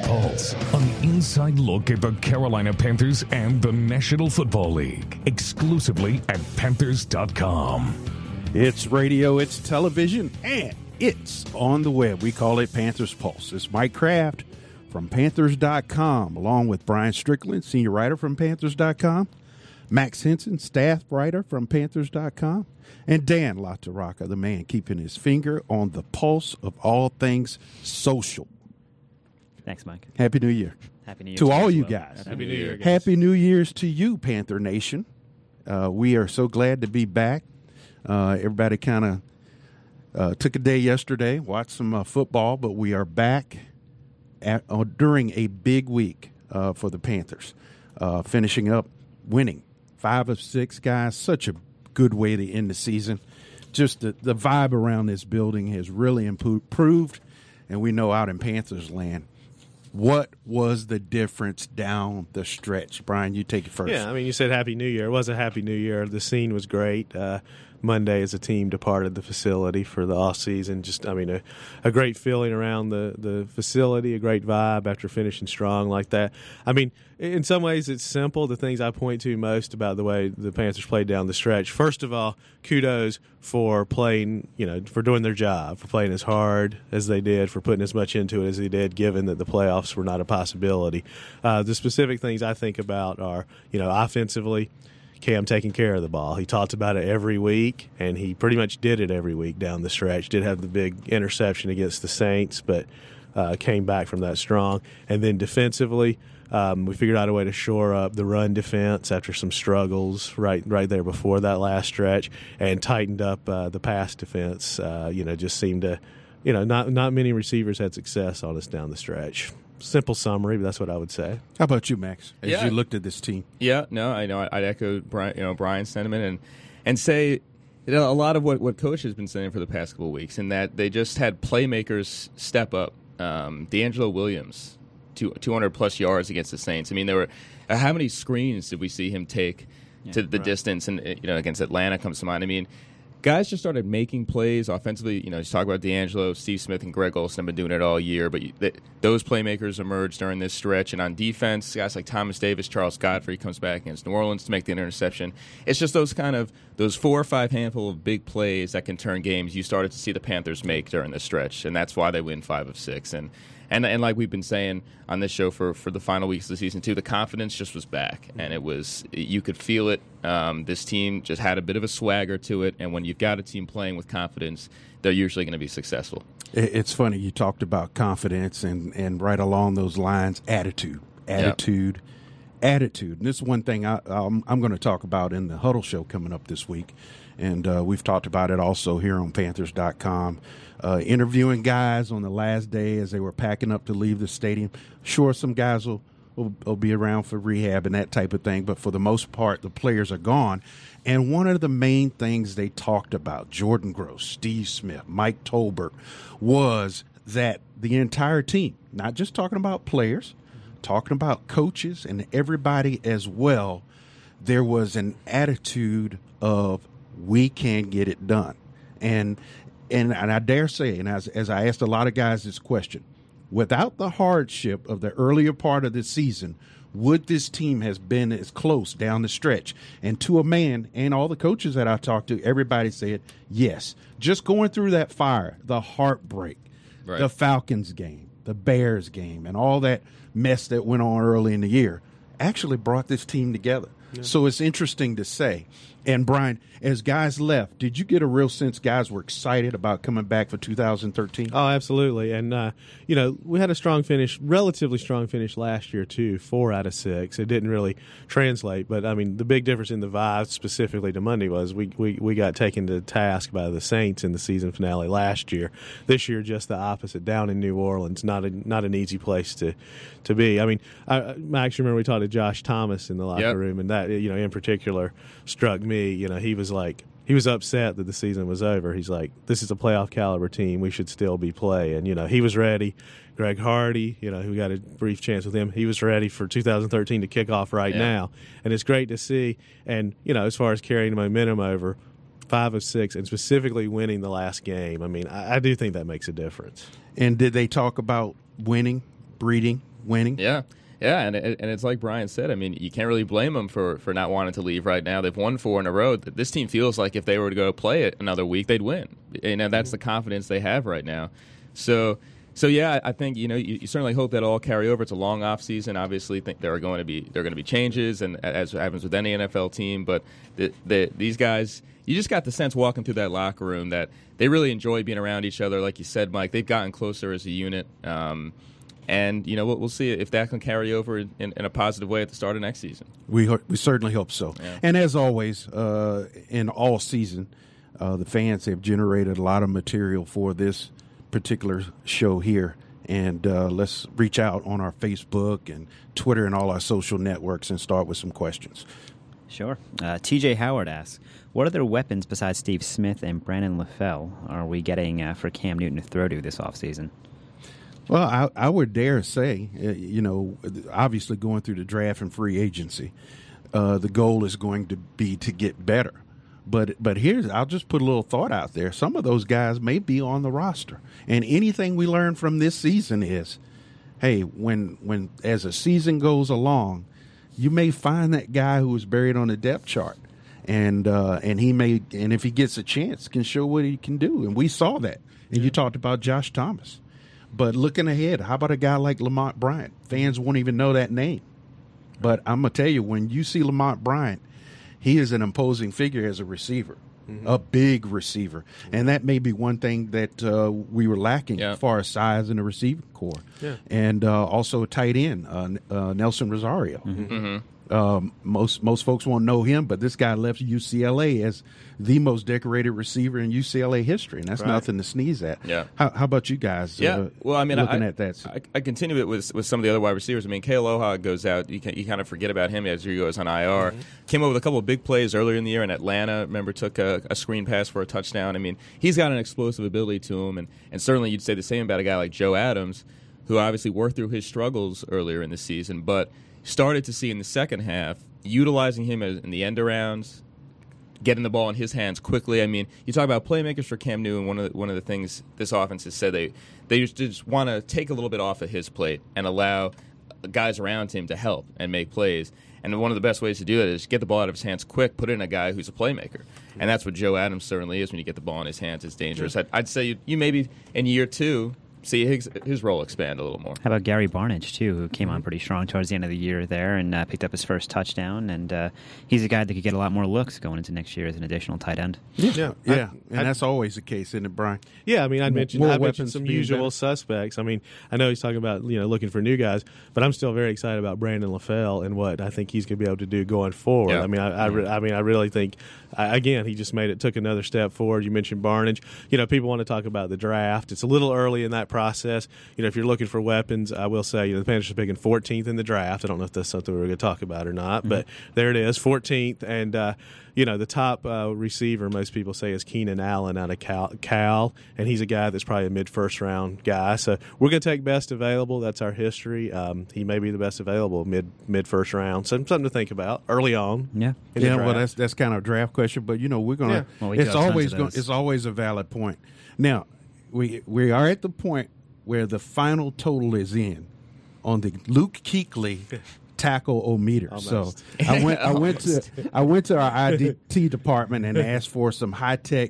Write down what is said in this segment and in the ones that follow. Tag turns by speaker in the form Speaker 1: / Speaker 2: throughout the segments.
Speaker 1: Pulse, an inside look at the Carolina Panthers and the National Football League, exclusively at Panthers.com.
Speaker 2: It's radio, it's television, and it's on the web. We call it Panthers Pulse. It's Mike Kraft from Panthers.com, along with Brian Strickland, senior writer from Panthers.com, Max Henson, staff writer from Panthers.com, and Dan LaTorraca, the man keeping his finger on the pulse of all things social.
Speaker 3: Thanks, Mike.
Speaker 2: Happy New Year.
Speaker 3: Happy New Year
Speaker 2: to all you
Speaker 3: well.
Speaker 2: guys.
Speaker 3: Happy New Year, guys.
Speaker 2: Happy New Year's to you, Panther Nation. We are so glad to be back. Everybody kind of took a day yesterday, watched some football, but we are back during a big week for the Panthers, finishing up winning 5 of 6, guys. Such a good way to end the season. Just the vibe around this building has really improved, and we know out in Panthers land, what was the difference down the stretch? Brian, you take it first.
Speaker 4: Yeah, I mean, you said Happy New Year. It was a Happy New Year. The scene was great. Monday, as a team departed the facility for the off-season. Just, I mean, a great feeling around the facility, a great vibe after finishing strong like that. I mean, in some ways it's simple. The things I point to most about the way the Panthers played down the stretch. First of all, kudos for playing, for doing their job, for playing as hard as they did, for putting as much into it as they did, given that the playoffs were not a possibility. The specific things I think about are, offensively, Cam taking care of the ball. He talked about it every week, and he pretty much did it every week down the stretch. Did have the big interception against the Saints, but came back from that strong. And then defensively, we figured out a way to shore up the run defense after some struggles right there before that last stretch, and tightened up the pass defense. Just seemed to, not many receivers had success on us down the stretch. Simple summary, but that's what I would say.
Speaker 2: How about you, Max, as you looked at this team?
Speaker 5: Yeah, no, I know. I'd echo Brian's sentiment and say a lot of what Coach has been saying for the past couple of weeks, in that they just had playmakers step up. D'Angelo Williams, 200-plus yards against the Saints. I mean, there were how many screens did we see him take to the distance? And against Atlanta comes to mind. I mean, guys just started making plays offensively. You talk about D'Angelo, Steve Smith, and Greg Olsen have been doing it all year. But those playmakers emerged during this stretch. And on defense, guys like Thomas Davis, Charles Godfrey comes back against New Orleans to make the interception. It's just those 4 or 5 handful of big plays that can turn games you started to see the Panthers make during this stretch. And that's why they win 5 of 6. And like we've been saying on this show for the final weeks of the season too, the confidence just was back, and you could feel it. This team just had a bit of a swagger to it, and when you've got a team playing with confidence, they're usually going to be successful.
Speaker 2: It's funny you talked about confidence, and right along those lines, attitude. And this is one thing I'm going to talk about in the Huddle Show coming up this week, and we've talked about it also here on Panthers.com. Interviewing guys on the last day as they were packing up to leave the stadium. Sure, some guys will be around for rehab and that type of thing, but for the most part, the players are gone. And one of the main things they talked about, Jordan Gross, Steve Smith, Mike Tolbert, was that the entire team, not just talking about players, talking about coaches and everybody as well, there was an attitude of we can get it done. And I dare say, and as I asked a lot of guys this question, without the hardship of the earlier part of the season, would this team has been as close down the stretch? And to a man, and all the coaches that I talked to, everybody said yes. Just going through that fire, the heartbreak, right, the Falcons game, the Bears game, and all that mess that went on early in the year actually brought this team together. Yeah. So it's interesting to say. And, Brian, as guys left, did you get a real sense guys were excited about coming back for 2013?
Speaker 4: Oh, absolutely. And, we had a strong finish, relatively strong finish last year, too, 4 out of 6. It didn't really translate. But, I mean, the big difference in the vibe specifically to Monday was we got taken to task by the Saints in the season finale last year. This year, just the opposite, down in New Orleans, not an easy place to be. I mean, Max, remember we talked to Josh Thomas in the locker room, and that, in particular struck me. He was upset that the season was over. He's like, this is a playoff caliber team. We should still be playing. He was ready. Greg Hardy, who got a brief chance with him, he was ready for 2013 to kick off now. And it's great to see. And, as far as carrying momentum over, 5 of 6, and specifically winning the last game, I mean, I do think that makes a difference.
Speaker 2: And did they talk about winning, breeding, winning.
Speaker 5: Yeah. Yeah, and it's like Brian said. I mean, you can't really blame them for not wanting to leave right now. They've won 4 in a row. This team feels like if they were to go play it another week, they'd win. And that's the confidence they have right now. So yeah, I think you certainly hope that all carry over. It's a long off season. Obviously, think there are going to be changes, and as happens with any NFL team. But these guys, you just got the sense walking through that locker room that they really enjoy being around each other. Like you said, Mike, they've gotten closer as a unit. And we'll see if that can carry over in a positive way at the start of next season.
Speaker 2: We certainly hope so. Yeah. And as always, in all season, the fans have generated a lot of material for this particular show here. And let's reach out on our Facebook and Twitter and all our social networks and start with some questions.
Speaker 3: Sure. TJ Howard asks, what other weapons besides Steve Smith and Brandon LaFell are we getting for Cam Newton to throw to this offseason?
Speaker 2: Well, I would dare say, obviously going through the draft and free agency, the goal is going to be to get better. But I'll just put a little thought out there. Some of those guys may be on the roster. And anything we learn from this season is, hey, when as a season goes along, you may find that guy who was buried on the depth chart. And he may, and if he gets a chance, can show what he can do. And we saw that. And you talked about Josh Thomas. But looking ahead, how about a guy like Lamont Bryant? Fans won't even know that name. But I'm going to tell you, when you see Lamont Bryant, he is an imposing figure as a receiver, a big receiver. And that may be one thing that we were lacking as far as size in the receiving corps. Yeah. And also a tight end, Nelson Rosario. Most folks won't know him, but this guy left UCLA as the most decorated receiver in UCLA history, and that's nothing to sneeze at.
Speaker 5: Yeah.
Speaker 2: How about you guys?
Speaker 5: Yeah. Well, I mean,
Speaker 2: looking at that,
Speaker 5: I continue it with some of the other wide receivers. I mean, Kale Aloha goes out. You kind of forget about him as he goes on IR. Came up with a couple of big plays earlier in the year in Atlanta. Remember, took a screen pass for a touchdown. I mean, he's got an explosive ability to him, and certainly you'd say the same about a guy like Joe Adams, who obviously worked through his struggles earlier in the season, but started to see in the second half, utilizing him in the end arounds, getting the ball in his hands quickly. I mean, you talk about playmakers for Cam Newton. One of the things this offense has said, they just want to take a little bit off of his plate and allow guys around him to help and make plays. And one of the best ways to do it is get the ball out of his hands quick, put it in a guy who's a playmaker. And that's what Joe Adams certainly is when you get the ball in his hands. It's dangerous. I'd say you maybe in year 2 see his role expand a little more.
Speaker 3: How about Gary Barnidge, too, who came on pretty strong towards the end of the year there and picked up his first touchdown. And he's a guy that could get a lot more looks going into next year as an additional tight end.
Speaker 2: Yeah. And that's always the case, isn't it, Brian?
Speaker 4: Yeah, I mean, I mentioned some usual suspects. I mean, I know he's talking about looking for new guys, but I'm still very excited about Brandon LaFell and what I think he's going to be able to do going forward. Yeah. I mean, I really think, again, he just took another step forward. You mentioned Barnidge. People want to talk about the draft. It's a little early in that process. If you're looking for weapons, I will say, the Panthers are picking 14th in the draft. I don't know if that's something we're going to talk about or not, but there it is, 14th. And, the top receiver, most people say, is Keenan Allen out of Cal, and he's a guy that's probably a mid-first round guy. So we're going to take best available. That's our history. He may be the best available mid-first round. So something to think about early on.
Speaker 3: Yeah.
Speaker 2: Well, that's kind of a draft question, but we're going to. Well, it's always a valid point. Now, we are at the point where the final total is in on the Luke Kuechly tackle-o-meter.
Speaker 4: Almost.
Speaker 2: So I went to our IDT department and asked for some high-tech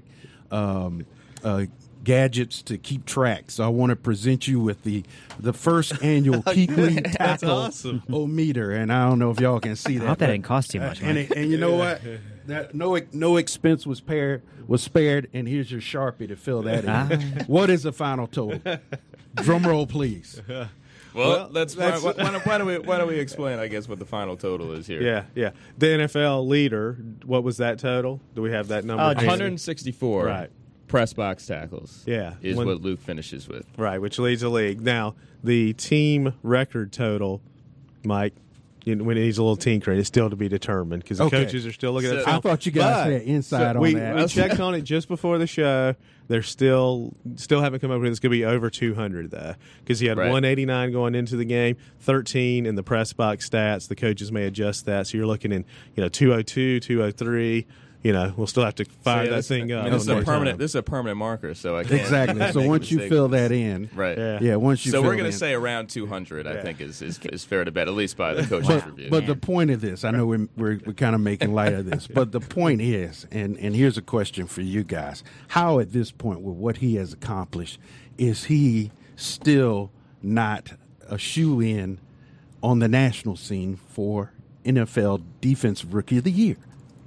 Speaker 2: gadgets to keep track. So I want to present you with the first annual Kuechly tackle-o-meter, and I don't know if y'all can see that.
Speaker 3: I hope that didn't cost too much.
Speaker 2: And you know what? No expense was spared, and here's your Sharpie to fill that in. What is the final total? Drum roll, please.
Speaker 5: Well, why don't we explain, I guess, what the final total is here?
Speaker 4: Yeah. The NFL leader, what was that total? Do we have that number?
Speaker 5: 164
Speaker 4: right.
Speaker 5: press box tackles is what Luke finishes with.
Speaker 4: Right, which leads the league. Now, the team record total, Mike, when he's a little tinkering, it's still to be determined because the coaches are still looking at it.
Speaker 2: I thought you guys had insight on that.
Speaker 4: We checked on it just before the show. They're still haven't come up with it. It's going to be over 200 though, because he had 189 going into the game, 13 in the press box stats. The coaches may adjust that, so you're looking in 202, 203. we'll still have to fire that thing up.
Speaker 5: I mean, this is a permanent marker, so I can't.
Speaker 2: Exactly. So once you fill that in,
Speaker 5: right?
Speaker 2: Yeah. Once you.
Speaker 5: So
Speaker 2: fill
Speaker 5: we're going
Speaker 2: in,
Speaker 5: to say around 200. I think is fair to bet, at least by the coach's review.
Speaker 2: But the point of this, I know we're kind of making light of this, but the point is, and here's a question for you guys: how at this point, with what he has accomplished, is he still not a shoe-in on the national scene for NFL Defensive Rookie of the Year?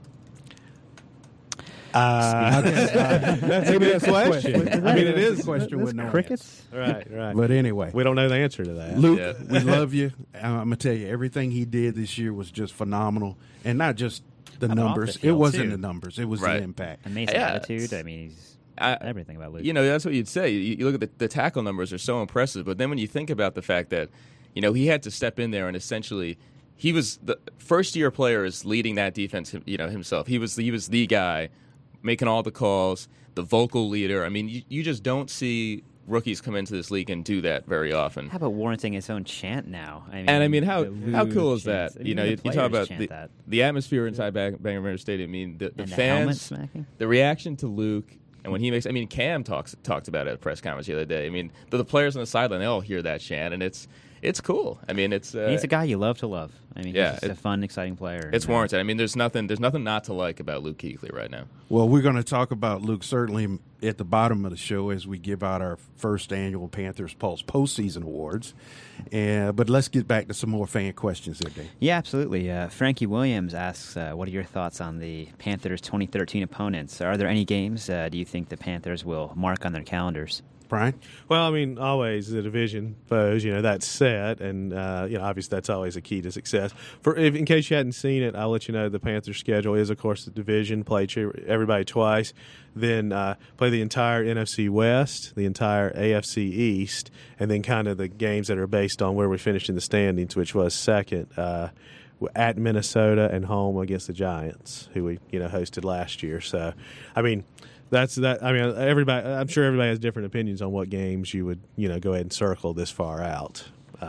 Speaker 4: That's a good question. I mean, it is
Speaker 2: a question with no
Speaker 3: crickets.
Speaker 4: Right.
Speaker 2: But anyway,
Speaker 4: we don't know the answer to that.
Speaker 2: Luke, we love you. I'm gonna tell you, everything he did this year was just phenomenal, and not just the numbers.
Speaker 3: the field,
Speaker 2: It wasn't
Speaker 3: too.
Speaker 2: the numbers; it was the impact.
Speaker 3: Amazing attitude. I mean, he's everything about Luke.
Speaker 5: That's what you'd say. You look at the tackle numbers are so impressive, but then when you think about the fact that, he had to step in there and essentially he was the first-year player is leading that defense, himself. He was the guy making all the calls, the vocal leader. I mean, you just don't see rookies come into this league and do that very often.
Speaker 3: How about warranting his own chant now?
Speaker 5: How cool is that?
Speaker 3: I mean,
Speaker 5: You talk about the atmosphere inside Bangor Mariners Stadium. I mean, the fans, the reaction to Luke, and when he makes, Cam talked about it at a press conference the other day. I mean, the players on the sideline, they all hear that chant, and it's cool. I mean, it's
Speaker 3: he's a guy you love to love. I mean, he's a fun, exciting player.
Speaker 5: It's warranted. I mean, there's nothing not to like about Luke Kuechly right now.
Speaker 2: Well, we're going to talk about Luke certainly at the bottom of the show as we give out our first annual Panthers Pulse postseason awards. But let's get back to some more fan questions there, Dave.
Speaker 3: Yeah, absolutely. Frankie Williams asks, what are your thoughts on the Panthers' 2013 opponents? Are there any games do you think the Panthers will mark on their calendars?
Speaker 2: Brian?
Speaker 4: Well, always the division foes, that's set, and obviously that's always a key to success. In case you hadn't seen it, I'll let you know the Panthers' schedule is, of course, the division, play everybody twice, then play the entire NFC West, the entire AFC East, and then kind of the games that are based on where we finished in the standings, which was second at Minnesota and home against the Giants, who we hosted last year. So, that's that. Everybody. I'm sure everybody has different opinions on what games you would, go ahead and circle this far out.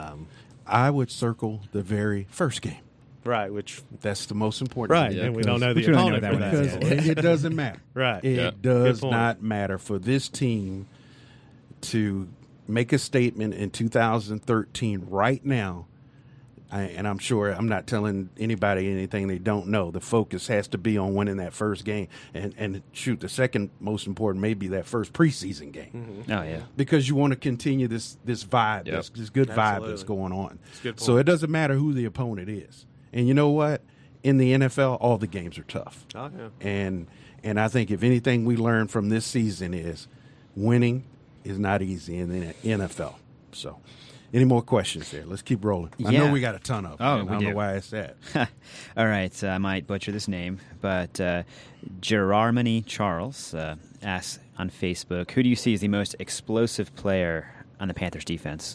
Speaker 2: I would circle the very first game.
Speaker 4: Right, which
Speaker 2: that's the most important.
Speaker 4: Right, and we don't know the opponent for that.
Speaker 2: Because it doesn't matter.
Speaker 4: Right,
Speaker 2: it does not matter for this team to make a statement in 2013 right now. And I'm sure I'm not telling anybody anything they don't know. The focus has to be on winning that first game. And shoot, the second most important may be that first preseason game.
Speaker 3: Mm-hmm. Oh, yeah.
Speaker 2: Because you want to continue this vibe, this good vibe that's going on. So it doesn't matter who the opponent is. And you know what? In the NFL, all the games are tough.
Speaker 4: Oh, yeah.
Speaker 2: And I think if anything we learned from this season is winning is not easy in the NFL. So any more questions there? Let's keep rolling. I know we got a ton of them. I don't know why it's that.
Speaker 3: All right. I might butcher this name, but Gerarmany Charles asks on Facebook, who do you see as the most explosive player on the Panthers defense?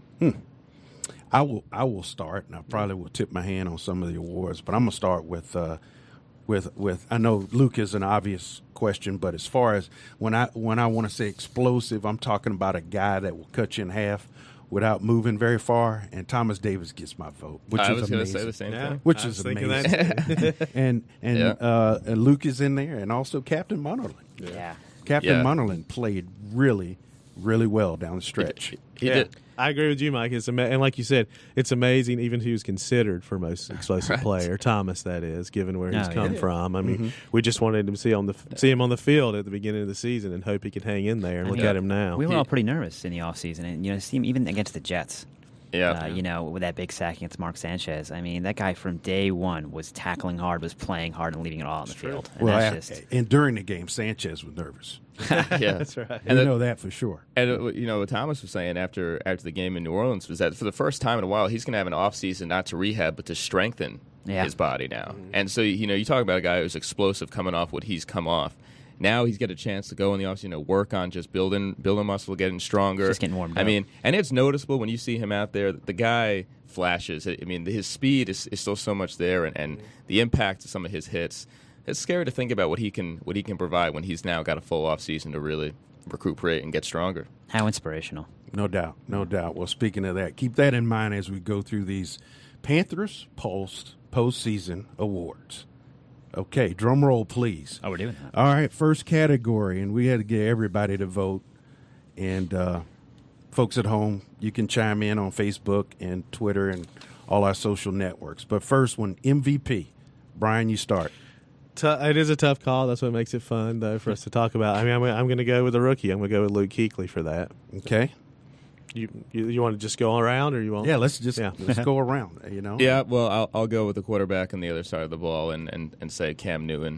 Speaker 2: I will start, and I probably will tip my hand on some of the awards, but I'm going to start with I know Luke is an obvious question, but as far as when I want to say explosive, I'm talking about a guy that will cut you in half without moving very far, and Thomas Davis gets my vote, which is amazing. I was going to say
Speaker 5: the same thing.
Speaker 2: Which is amazing. and Luke is in there, and also Captain Munnerlyn.
Speaker 3: Yeah.
Speaker 2: Captain Munnerlyn played really, really well down the stretch.
Speaker 5: He did.
Speaker 4: I agree with you, Mike. And like you said, it's amazing even he was considered for most explosive player, Thomas, that is, given where he's come from. We just wanted to see him on the field at the beginning of the season and hope he could hang in there and look at him now.
Speaker 3: We were all pretty nervous in the offseason, and see him even against the Jets.
Speaker 5: Yeah.
Speaker 3: With that big sack against Mark Sanchez. That guy from day one was tackling hard, was playing hard, and leaving it all on the field. And
Speaker 2: and during the game, Sanchez was nervous.
Speaker 5: Yeah,
Speaker 4: that's right.
Speaker 2: And you know that for sure.
Speaker 5: And what Thomas was saying after the game in New Orleans was that for the first time in a while, he's going to have an offseason not to rehab, but to strengthen his body now. Mm-hmm. And so you talk about a guy who's explosive coming off what he's come off. Now he's got a chance to go in the offseason, work on just building muscle, getting stronger.
Speaker 3: Just getting warmed up.
Speaker 5: And it's noticeable when you see him out there. The guy flashes. His speed is still so much there, and the impact of some of his hits. It's scary to think about what he can provide when he's now got a full off season to really recuperate and get stronger.
Speaker 3: How inspirational.
Speaker 2: No doubt. Well, speaking of that, keep that in mind as we go through these Panthers postseason awards. Okay, drum roll, please.
Speaker 3: Oh, we're doing that.
Speaker 2: All right, first category, and we had to get everybody to vote. And folks at home, you can chime in on Facebook and Twitter and all our social networks. But first one, MVP. Brian, you start.
Speaker 4: It is a tough call. That's what makes it fun, though, for us to talk about. I mean, I'm going to go with a rookie. I'm going to go with Luke Kuechly for that.
Speaker 2: Okay.
Speaker 4: You want to just go around, or you want?
Speaker 2: Yeah, let's go around.
Speaker 5: Yeah, well, I'll go with the quarterback on the other side of the ball and say Cam Newton.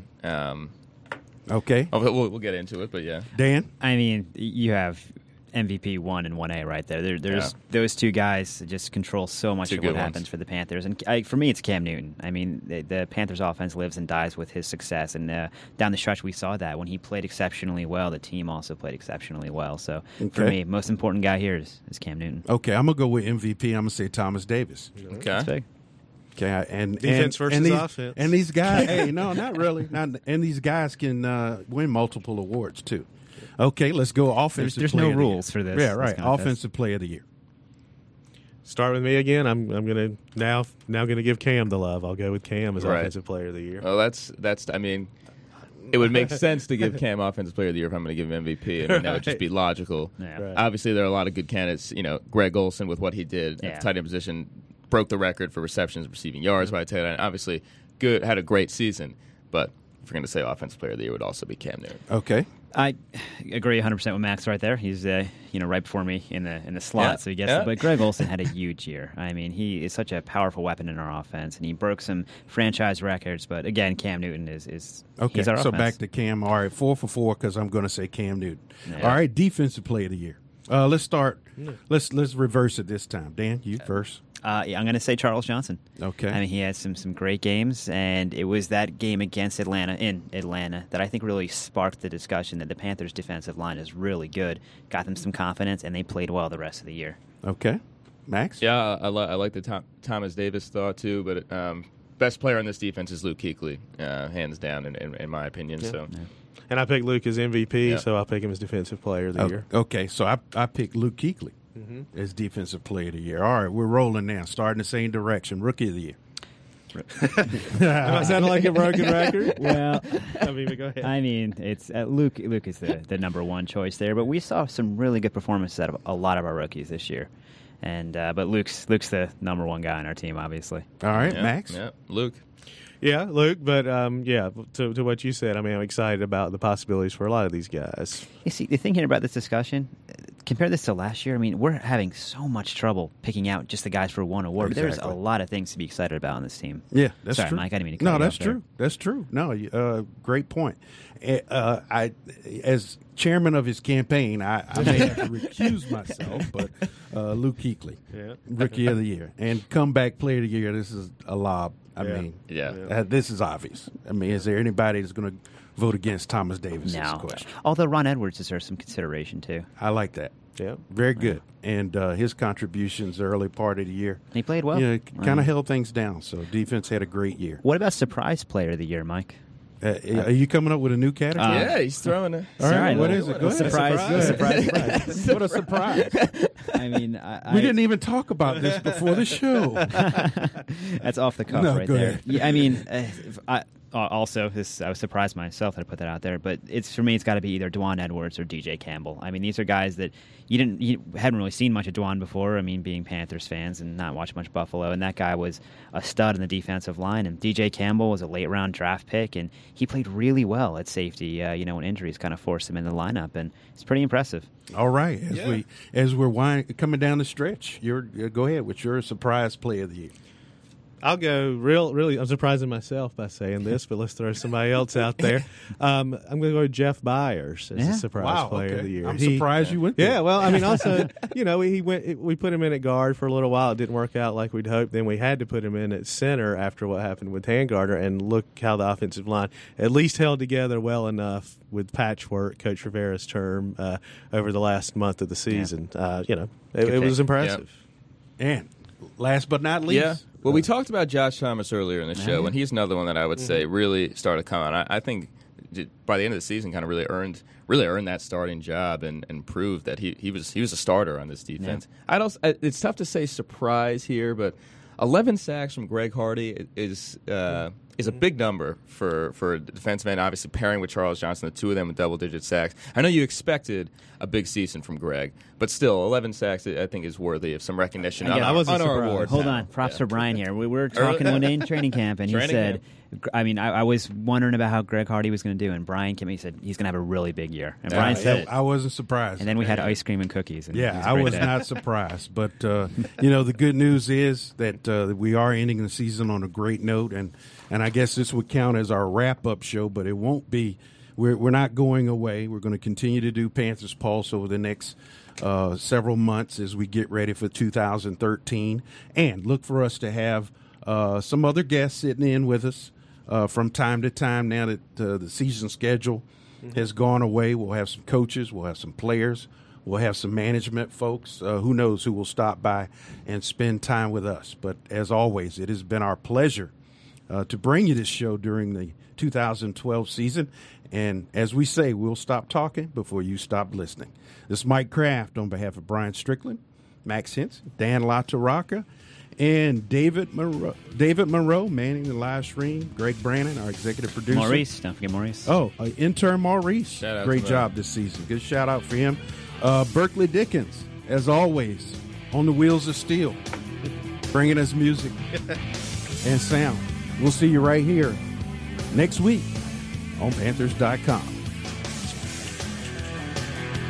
Speaker 2: Okay.
Speaker 5: We'll get into it, but yeah.
Speaker 2: Dan?
Speaker 3: I mean, you have MVP 1 and 1A right there. There's those two guys that just control so much of what happens for the Panthers. And for me, it's Cam Newton. I mean, the Panthers' offense lives and dies with his success. And down the stretch, we saw that. When he played exceptionally well, the team also played exceptionally well. So for me, most important guy here is Cam Newton.
Speaker 2: Okay, I'm going to go with MVP. I'm going to say Thomas Davis.
Speaker 5: Okay.
Speaker 3: That's big.
Speaker 2: Okay, and
Speaker 4: defense versus offense.
Speaker 2: And these guys, hey, no, not really. And these guys can win multiple awards, too. Okay, let's go offensive
Speaker 3: There's
Speaker 2: player
Speaker 3: no
Speaker 2: of the
Speaker 3: rules
Speaker 2: year.
Speaker 3: for this.
Speaker 2: Yeah, right.
Speaker 3: This contest.
Speaker 2: Offensive player of the year.
Speaker 4: Start with me again. I'm going to now going to give Cam the love. I'll go with Cam as offensive player of the year.
Speaker 5: Well, that's. I mean, it would make sense to give Cam offensive player of the year if I'm going to give him MVP. I mean, that would just be logical.
Speaker 3: Yeah.
Speaker 4: Right.
Speaker 5: Obviously, there are a lot of good candidates. Greg Olsen with what he did at the tight end position broke the record for receptions, receiving yards by a tight end. Obviously, had a great season. But if you're going to say offensive player of the year, it would also be Cam Newton.
Speaker 2: Okay.
Speaker 3: I agree 100% with Max right there. He's right before me in the slot, so he gets it. But Greg Olsen had a huge year. I mean, he is such a powerful weapon in our offense, and he broke some franchise records. But again, Cam Newton is
Speaker 2: okay.
Speaker 3: He's our
Speaker 2: So
Speaker 3: offense.
Speaker 2: back to Cam. All right, 4 for 4 because I'm going to say Cam Newton.
Speaker 3: Yeah.
Speaker 2: All right, defensive player of the year. Let's start. Let's reverse it this time. Dan, you first.
Speaker 3: I'm going to say Charles Johnson.
Speaker 2: Okay.
Speaker 3: I mean, he had some great games, and it was that game against Atlanta, that I think really sparked the discussion that the Panthers' defensive line is really good, got them some confidence, and they played well the rest of the year.
Speaker 2: Okay. Max?
Speaker 5: Yeah, I like the Thomas Davis thought too, but best player on this defense is Luke Kuechly, hands down, in my opinion.
Speaker 4: Yeah.
Speaker 5: So.
Speaker 4: Yeah. And I picked Luke as MVP, so I'll pick him as defensive player of the year.
Speaker 2: Okay, so I picked Luke Kuechly as defensive player of the year. All right, we're rolling now, starting the same direction. Rookie of the year.
Speaker 4: Am I sounding like a broken record?
Speaker 3: Well,
Speaker 4: go ahead.
Speaker 3: I mean, it's Luke. Luke is the number one choice there, but we saw some really good performances out of a lot of our rookies this year. And but Luke's the number one guy on our team, obviously.
Speaker 2: All right, Max?
Speaker 5: Yeah, Luke.
Speaker 4: Yeah, Luke, but to what you said, I mean, I'm excited about the possibilities for a lot of these guys.
Speaker 3: You see, the thing here about this discussion, compare this to last year. I mean, we're having so much trouble picking out just the guys for one award.
Speaker 2: Exactly.
Speaker 3: There's a lot of things to be excited about on this team.
Speaker 2: Yeah, that's
Speaker 3: Sorry,
Speaker 2: true.
Speaker 3: Mike, I didn't mean to cut
Speaker 2: No,
Speaker 3: you
Speaker 2: that's
Speaker 3: off there.
Speaker 2: true. That's true. No, great point. I, as chairman of his campaign, I may have to recuse myself, but Luke Kuechly, Rookie of the Year, and comeback player of the year. This is a lob. I mean, this is obvious. I mean, is there anybody that's going to vote against Thomas Davis?
Speaker 3: No.
Speaker 2: Question.
Speaker 3: Although Ron Edwards deserves some consideration, too.
Speaker 2: I like that.
Speaker 4: Yeah,
Speaker 2: very good. And his contributions early part of the year,
Speaker 3: he played well.
Speaker 2: Yeah, kind of held things down. So defense had a great year.
Speaker 3: What about surprise player of the year, Mike?
Speaker 2: Are you coming up with a new category?
Speaker 5: Yeah, he's throwing it.
Speaker 2: All right, what is it? Go ahead.
Speaker 3: Surprise.
Speaker 2: What a surprise.
Speaker 3: I mean,
Speaker 2: we didn't even talk about this before the show.
Speaker 3: That's off the cuff right there.
Speaker 2: Ahead.
Speaker 3: Yeah, I mean, I was surprised myself that I put that out there, but for me, it's got to be either Dwan Edwards or DJ Campbell. I mean, these are guys that you hadn't really seen much of Dwan before. I mean, being Panthers fans and not watching much Buffalo, and that guy was a stud in the defensive line. And DJ Campbell was a late round draft pick, and he played really well at safety. When injuries kind of forced him in the lineup, and it's pretty impressive.
Speaker 2: All right, as we're coming down the stretch, go ahead with your surprise play of the year.
Speaker 4: I'll go really. I'm surprising myself by saying this, but let's throw somebody else out there. I'm going to go with Jeff Byers as the surprise player of the year.
Speaker 2: I'm surprised you went there.
Speaker 4: Yeah, well, I mean, also, we put him in at guard for a little while. It didn't work out like we'd hoped. Then we had to put him in at center after what happened with Handgarter, and look how the offensive line at least held together well enough with patchwork, Coach Rivera's term, over the last month of the season. It was impressive.
Speaker 2: And last but not least.
Speaker 5: Yeah. Well, we talked about Josh Thomas earlier in the show, and he's another one that I would say really started to come on. I think by the end of the season, kind of really earned that starting job and proved that he was a starter on this defense. Yeah. It's tough to say surprise here, but 11 sacks from Greg Hardy is is a big number for a defensive end. Obviously, pairing with Charles Johnson, the two of them with double-digit sacks. I know you expected a big season from Greg, but still, 11 sacks I think is worthy of some recognition on our award.
Speaker 3: Hold on, props for Brian here. We were talking one day in training camp, and he said, I mean, I was wondering about how Greg Hardy was going to do, and Brian came. He said he's going to have a really big year, and Brian said it.
Speaker 2: I wasn't surprised.
Speaker 3: And then we had ice cream and cookies. And
Speaker 2: I was not surprised. But the good news is that we are ending the season on a great note, and I guess this would count as our wrap-up show, but it won't be. We're not going away. We're going to continue to do Panthers Pulse over the next several months as we get ready for 2013, and look for us to have some other guests sitting in with us from time to time. Now that the season schedule has gone away, we'll have some coaches, we'll have some players, we'll have some management folks. Who knows who will stop by and spend time with us. But as always, it has been our pleasure to bring you this show during the 2012 season. And as we say, we'll stop talking before you stop listening. This is Mike Kraft on behalf of Brian Strickland, Max Hintz, Dan LaTarraca, and David Monroe manning the live stream. Greg Brannon, our executive producer.
Speaker 3: Maurice, don't forget Maurice.
Speaker 2: Oh, intern Maurice. Great job this season. Good shout out for him. Berkeley Dickens, as always, on the wheels of steel, bringing us music and sound. We'll see you right here next week on Panthers.com.